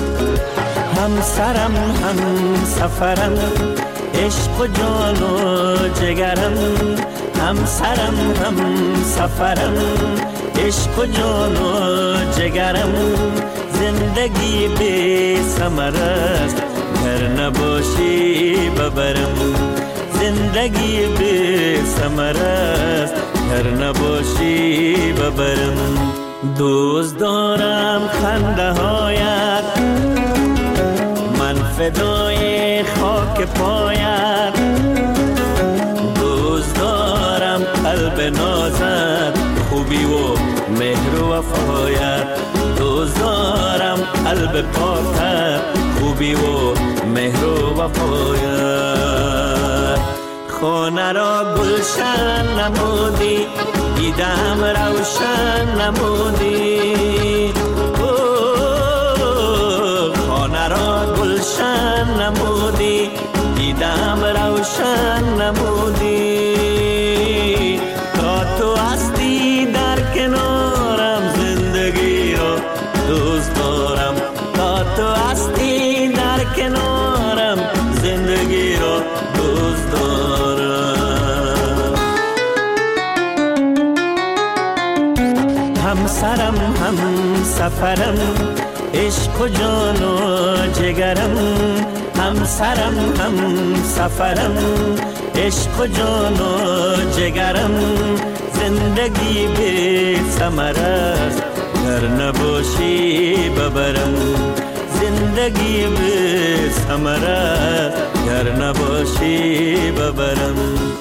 [SPEAKER 4] همسرم، همسفرم، عشق و جان و جگرم، همسرم، همسفرم، عشق و جان و جگرم، زندگی بی ثمر است گر نباشی ببرم، زندگی بی ثمر است گر نباشی ببرم. دوست دارم خنده هایت، من فدای خاک پایت، دوست دارم قلب نازت، خوبی و مهر و وفایت، دوست دارم قلب پاکت، خوبی و مهر و وفایت. خانه را گلشن نمودی، دیدم روشن نمودی، خانه را گلشن نمودی، دیدم روشن نمودی. تا تو هستی در کنارم زندگی را دوست دارم، تا تو هستی در کنارم زندگی را دوست دارم. همسرم، همسفرم، عشق و جان و جگرم، همسرم، همسفرم، عشق و جان و جگرم، زندگی بی ثمر است گر نباشی ببرم، زندگی بی ثمر است گر نباشی ببرم.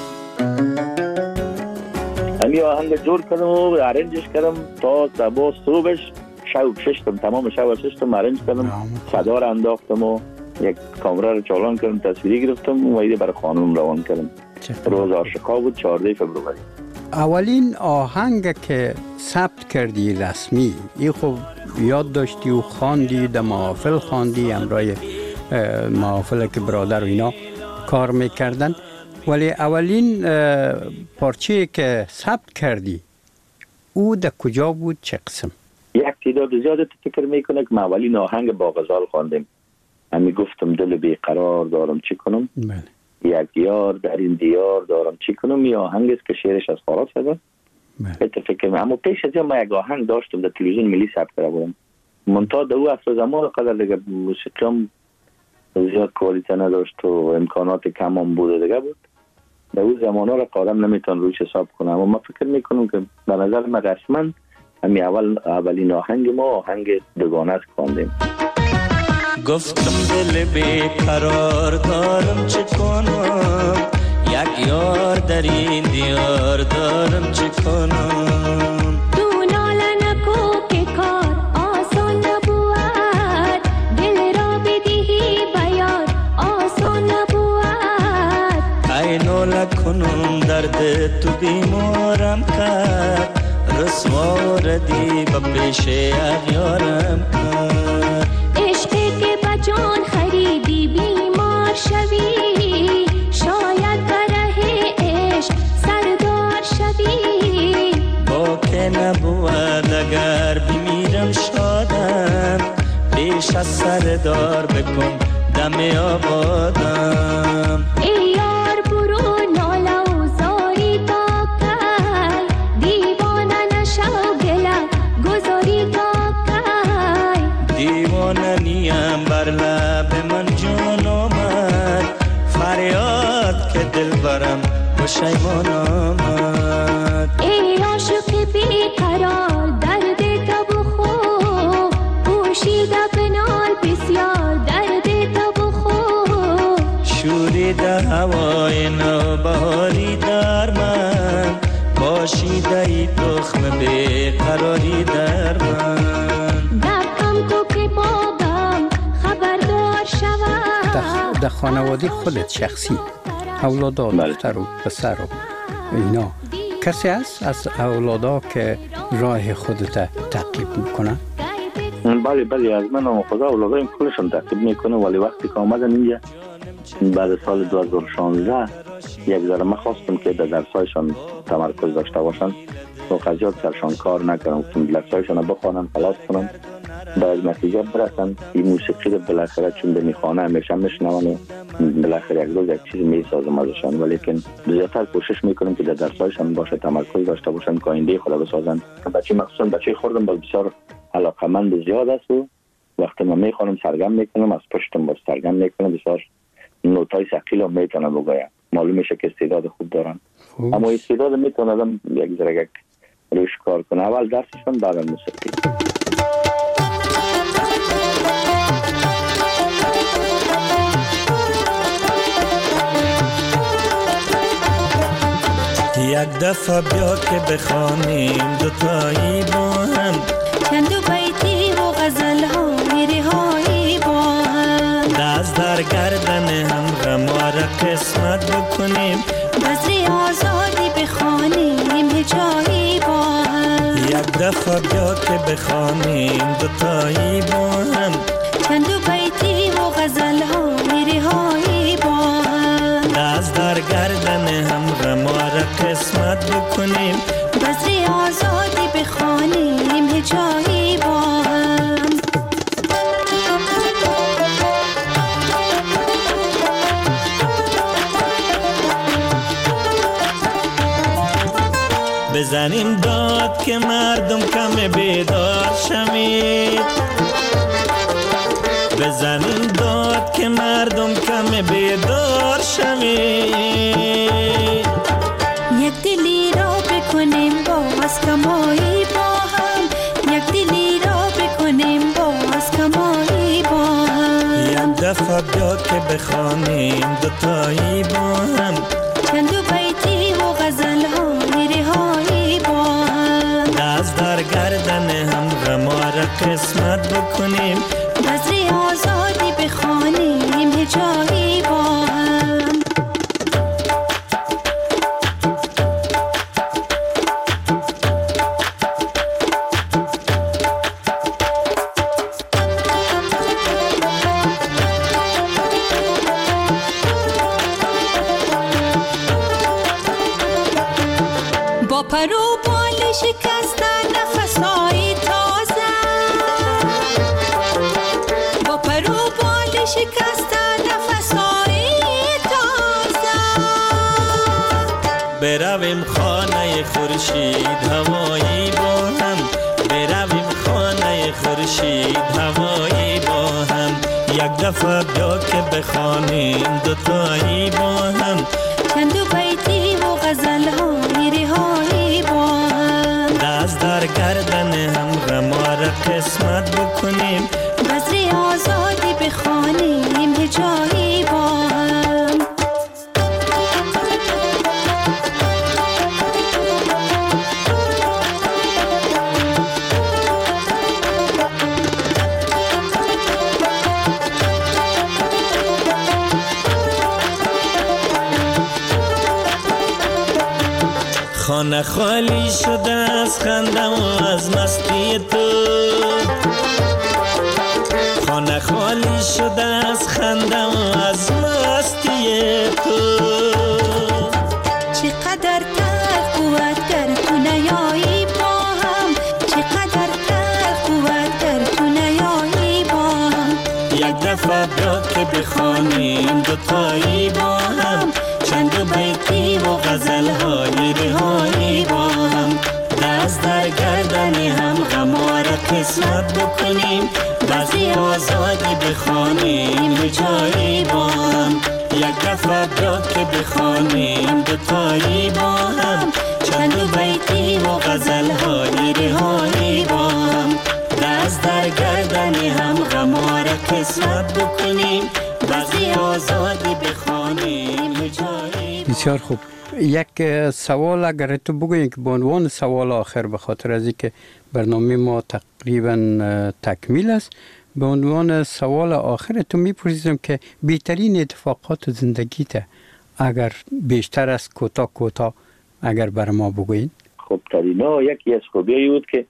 [SPEAKER 3] همی آهنگ جور کردم و ارنجش کردم تا صبح صبحش شو ششتم، تمام شو ششتم ارنج کردم، صدا را انداختم و یک کامera رو چالان کردم، تصویری گرفتم و ایده برای خانم روان کردم. روز عاشقا بود چهارده فبروری.
[SPEAKER 2] اولین آهنگ که ثبت کردی رسمی ای خب یاد داشتی و خواندی، در محافل خواندی، همراه محافل که برادر و اینا کار میکردن، ولی اولین پارچه که ثبت کردی او در کجا بود، چه قسم؟
[SPEAKER 3] یک تعداد زیاده فکر میکنه که من اولین آهنگ با غزال خواندم. همی گفتم دل بیقرار دارم چی کنم،
[SPEAKER 2] بله.
[SPEAKER 3] یک یار در این دیار دارم چی کنم، یه آهنگ است که شعرش از خارا شده. بله. فکر کنم اما پیش از این ما یک آهنگ داشتم در تلویزیون ملی ثبت کرده بودم. منتها در او اصل زمان قدر دیگه موسیقیم زیاد کوالیته نداشت و امکانات کم هم بود دیگه بود. در او زمانا را قادم نمیتون روش حساب کنم، اما من فکر میکنم که به نظر من رسما همی اول اولین آهنگ ما آهنگ دوگانه است خواندیم.
[SPEAKER 4] گفتم دل بیقرار دارم چه کنم، یک یار در این دیار دارم چه کنم.
[SPEAKER 5] تو ناله نکو که کار آسان نبود، دل را بدهی بیار آسان نبود.
[SPEAKER 4] ای ناله کنم درد تو بیمارم کرد، رسوا ردی با پیش اغیارم کرد.
[SPEAKER 5] عشقی که بجان خریدی بیمار
[SPEAKER 4] همیشه سردار بکن دم آبادم.
[SPEAKER 5] ای یار برو ناله و زاری تا کی، دیوانه نشو گله گذاری تا کی.
[SPEAKER 4] دیوانه نیم بر لب من جان آمد، فریاد که دل برم پشیمان آمد.
[SPEAKER 5] ای عاشق بیقرار درد تو بخور، پوشیده بنال بسیار درد تو بخور.
[SPEAKER 4] شوریده هوای نوبهاری در من، باشیده ای تخم بیقراری در من.
[SPEAKER 5] دبم تو که بابم خبردار شود.
[SPEAKER 2] در, در خانواده خودت شخصی اولادا دختر و پسر و اینا کسی هست از اولادا که راه خودت تعقیب میکنه؟
[SPEAKER 3] بله بله از من و خدا اولادایم کلشون تعقیب میکنه، ولی وقتی که آمدن اینجا بعد سال دو هزار و شانزده یک ذره من خواستم که در درسایشان تمرکز داشته باشن و قضیات سرشان کار نکنم که درسایشان رو بخوانن خلاص کنم باید نتیجه برسن. این موسیقی رو بالاخره چون به میخوانه همیشه میشنون بالاخره یک روز یک چیزی میسازم ازشان، ولیکن زیادتر کوشش میکنم که در درسایشان باشه تمرکز داشته باشن که آینده خود بسازن. بچه مخصوصا بچه خوردم باز بسیار علاقمند زیاد است و وقتی من میخوانم سرگرم میکنم، از پشتم باز سرگرم میکنم، بسیار نوتای ثقیل هم میتونم بگویم. معلوم میشه که استعداد خوب دارن، اما استعداد میتونه آدم یک ذره روش کار کنه. اول درسشون بعد موسیقی.
[SPEAKER 4] یک دفعه بیا که بخوانیم دوتایی با هم،
[SPEAKER 5] چند بیتی و غزل های رهایی با هم.
[SPEAKER 4] دست در گردن هم غموار قسمت بکنیم،
[SPEAKER 5] بزری آزادی بخوانیم هجایی با هم.
[SPEAKER 4] یک دفعه بیا که بخوانیم دوتایی با هم،
[SPEAKER 5] چند بیتی و غزل های رهایی با هم.
[SPEAKER 4] دست در گردن هم غموار قسمت بکنیم،
[SPEAKER 5] بزری آزادی بخوانیم هجایی با هم.
[SPEAKER 4] بزنیم داد که مردم کم بیدار شمید، بزنیم داد که مردم کم بیدار شمید.
[SPEAKER 5] یک دلی را بکنیم باز کمایی با هم، یک دلی را بکنیم باز کمایی با هم.
[SPEAKER 4] یک دفعه بیا که بخوانیم دوتایی با هم،
[SPEAKER 5] چند بیتی و غزل های رهایی با هم.
[SPEAKER 4] دست در گردن هم غموار قسمت بکنیم،
[SPEAKER 5] بزری آزادی بخوانیم هجایی با هم. با پرو بال شکستن نفسهای تازه، با پرو بال شکستن نفسهای تازه.
[SPEAKER 4] برویم خانه خورشید هوایی با هم، برویم خانه خورشید هوایی با هم. یک دفعه بیا که بخوانیم دوتایی با هم،
[SPEAKER 5] چند بیتی و غزل های رهایی با هم.
[SPEAKER 4] دست در گردن هم غموار قسمت بکنیم،
[SPEAKER 5] بزری آزادی بخوانیم هجایی با هم.
[SPEAKER 4] خانه خالی شده از خنده و از مستی تو، خانه خالی شده از خنده و از مستی تو.
[SPEAKER 5] چقدر تلخ بود گر تو نیایی با هم، چقدر تلخ بود گر تو نیایی با هم.
[SPEAKER 4] بخوانیم دوتایی با هم، چند و بیتی و غزل های رهایی با هم، دست در گردن هم غمار قسمت بکنیم، بعضی آزادی بخوانیم جایی با هم، یک دفعه را که بخوانیم دوتایی با هم، چند و بیتی و غزل های رهایی با هم، دست در گردن هم غمار قسمت بکنیم، بعضی آزادی بخوانیم جایی.
[SPEAKER 2] بسیار خوب. یک سوال اگر تو بگویی که به عنوان سوال آخر، به خاطر از اینکه برنامه ما تقریبا تکمیل است، به عنوان سوال آخر تو میپرسیدم که بهترین اتفاقات زندگیت اگر بیشتر از کوتاه کوتاه اگر بر ما بگوین.
[SPEAKER 3] خب ترینا یکی از خوبیایی بود که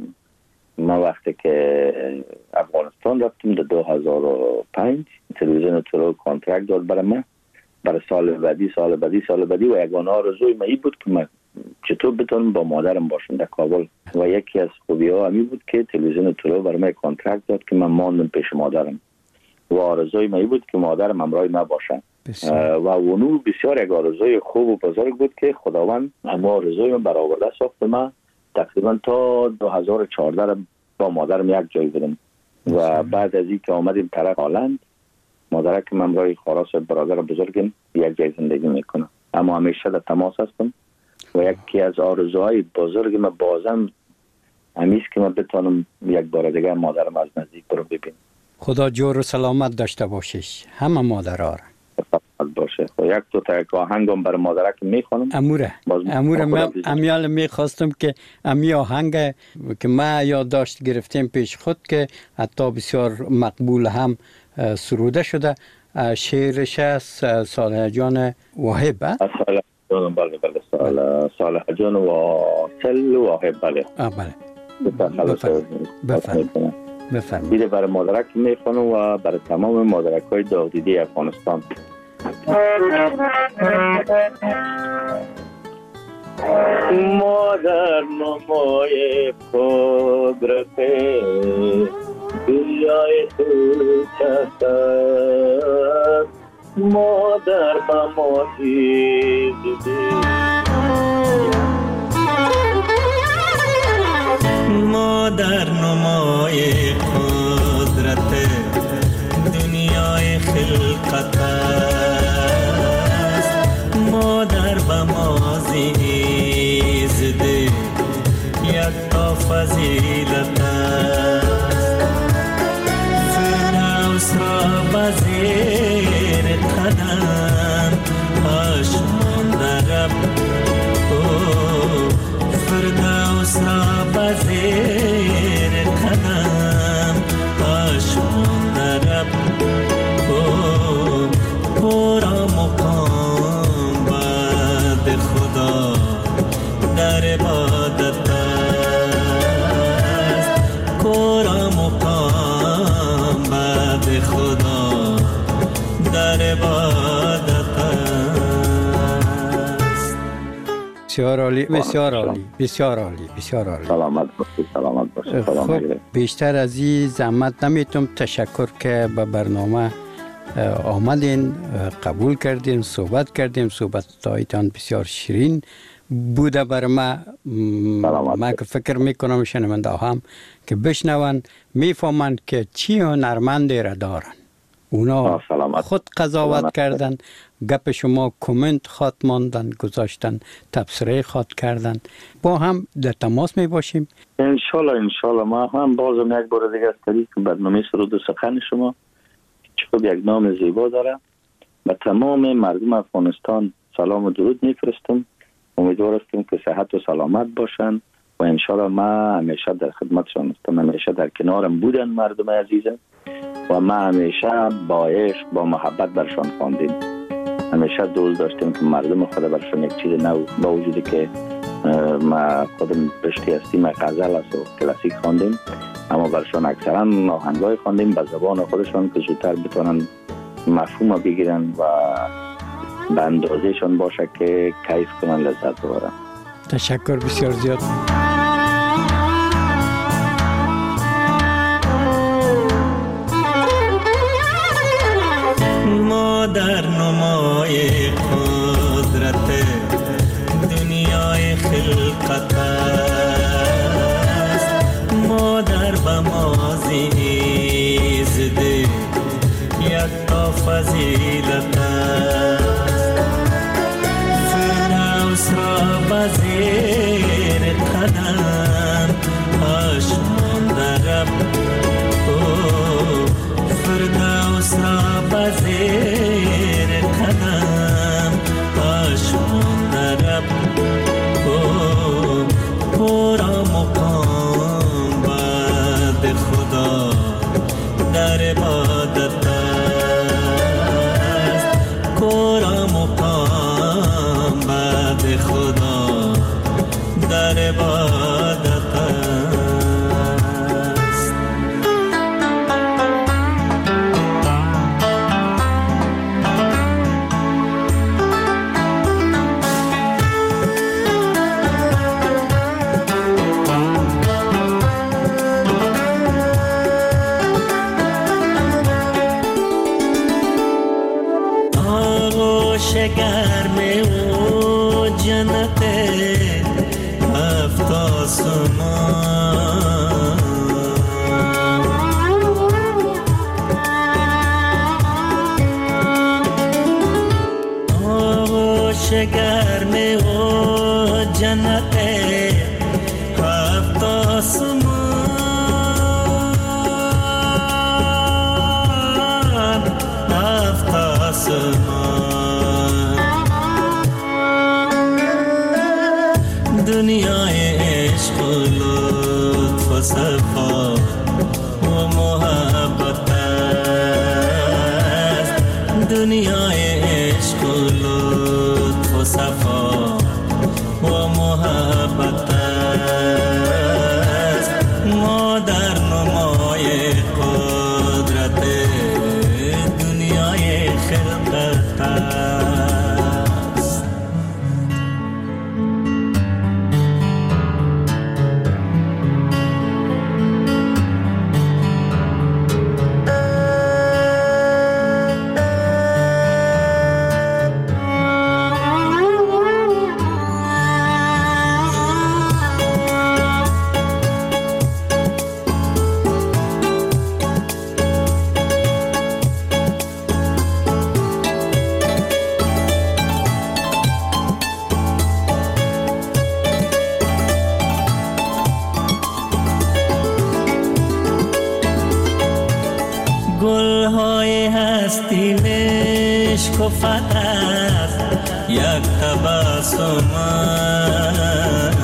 [SPEAKER 3] ما وقتی که افغانستان رفتم در دو هزار و پنج تلویزیون تورو کانترکت داد برای من برای سال بعدی سال بعدی سال بعدی و یگانه آرزوی من این بود که من چطور بتونم با مادرم باشم در کابل و یکی از خوبی ها همین بود که تلویزیون تورو برای من کانترکت داد که من ماندم پیش مادرم و آرزوی من این بود که مادرم همراه من باشه و اونو بسیار یک آرزوی خوب و بزرگ بود که خداوند اما آرزوی من برآورده ساخت من تقریبا تا دو هزار و چهارده با مادرم یک جای بودم و بعد از این که آمدیم طرف هلند مادرم که من برای خلاص برادر بزرگم یک جای زندگی میکنم اما همیشه در تماس هستم و یکی از آرزوهای بزرگ من بازم همیست که من بتونم یک بار دیگه مادرم از نزدیک برو ببینم.
[SPEAKER 2] خدا جور و سلامت داشته باشیش همه مادرها را.
[SPEAKER 3] باشه. خب یک دو تا آهنگم برای مادرک میخونم.
[SPEAKER 2] اموره اموره من امیال میخواستم که امی آهنگ که ما یادداشت گرفتیم پیش خود که حتی بسیار مقبول هم سروده شده، شعرش است صالح جان واحب.
[SPEAKER 3] صالح جان بله بله صالح صالح جان واصل واحب بله.
[SPEAKER 2] آه بله.
[SPEAKER 3] بفرمایید. بفرمایید. بیره برای مادرک میخونم و برای تمام مادرک های داغدیده افغانستان. مادر نمای قدرت دنیای تو چست مادر با ما دیده
[SPEAKER 4] مادر نمای قدرت دنیای خلقت است مادر با ما زیزده یک تا فضیلت است فردوس را بزیر قدم آشمان درب فردوس را بزیر قدم آشمان درب پورا مقام بعد خدا در عبادت است پورا مقام بعد خدا در عبادت است.
[SPEAKER 2] بسیار عالی بسیار عالی بسیار عالی بسیار عالی.
[SPEAKER 3] سلامت باشید سلامت باشید.
[SPEAKER 2] خب بیشتر از این زحمت نمیتونم تشکر که به برنامه آمدین قبول کردین صحبت کردیم صحبتایتان بسیار شیرین بوده بر ما. من که فکر میکنم شنونده هم که بشنون میفهمند که چی هنرمندی را دارن اونا خود قضاوت کردن گپ شما کامنت خواد ماندن گذاشتن تبصره خواد کردن با هم در تماس می باشیم
[SPEAKER 3] انشالله انشالله. ما هم بازم یک بار دیگه از طریق برنامه سرود و سخن شما چون یک نام زیبا داره و تمام مردم افغانستان سلام و درود میفرستم. امیدوار هستم که صحت و سلامت باشن و انشالله ما همیشه در خدمتشان هستم. همیشه در کنارم بودن مردم عزیزم و ما همیشه با عشق با محبت برشان خواندیم. همیشه دوست داشتیم که مردم خود برشان یک چیز نو با وجودی که ما خودم بشتی هستیم غزل است و کلاسیک خواندیم اما برشان اکثرا آهنگای خواندیم به زبان خودشان که زودتر بتونن مفهوم بگیرن و به اندازهشان باشه که کیف کنن لذت ببرن.
[SPEAKER 2] تشکر بسیار زیاد.
[SPEAKER 4] ما در نمای قدرت دنیای خلقت است. مادر به ما زیزده یک تا فضیلت است. فردوس را به زیر قدم آشمان درب، فردوس را به زیر قدم آشمان درب. پورا مقام بعد خدا در عبادت است. پورا مقام بعد خدا در عبادت است. گرم او جنت هفت آسمان، آغوش گرم او جنت هفت آسمان، هفت آسمان. دنیای عشق و لطف و صفا و محبت است. دنیای عشق و لطف و صفا و محبت است. ما در نمای قدرت دنیای خلقت است. گلهای هستی مشکفت است، یک تبسم